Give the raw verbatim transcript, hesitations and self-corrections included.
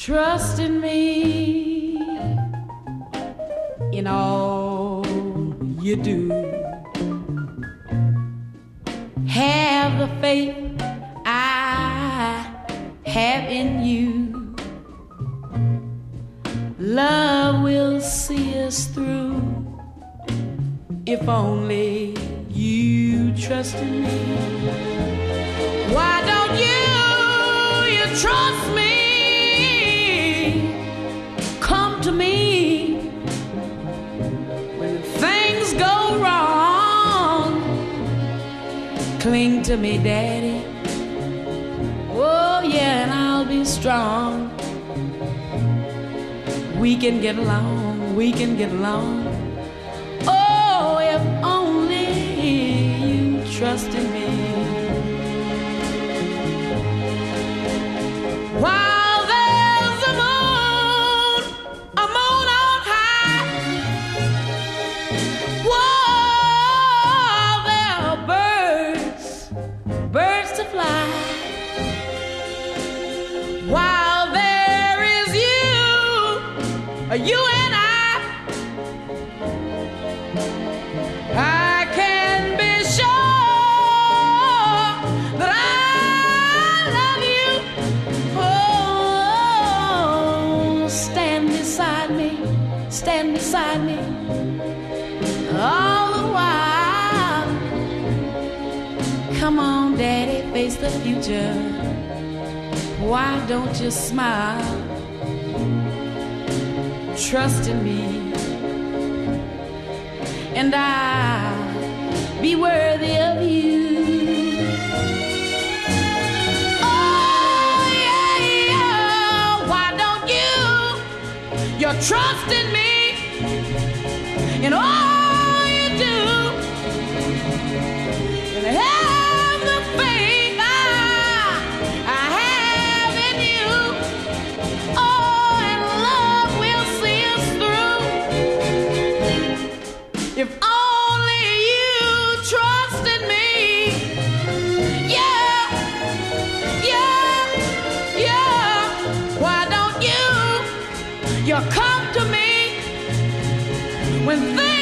Trust in me in all you do. Have the faith I have in you. Love will see us through if only you trust in me. Why don't you, you trust me? Come to me when things go wrong. Cling to me, Daddy. Oh yeah, and I'll be strong. We can get along, we can get along. Oh, if only you trust in me. While there's a moon, a moon on high, while there are birds, birds to fly, while there is you, you and I, I can be sure that I love you. Oh, stand beside me, stand beside me all the while. Come on, Daddy, face the future. Why don't you smile? Trust in me, and I'll be worthy of you. Oh yeah, yeah. Why don't you, you trust in me in all you do, and have the faith I, I have in you. Oh, and love will see us through if only you trust in me. Yeah, yeah, yeah. Why don't you, you come to me when things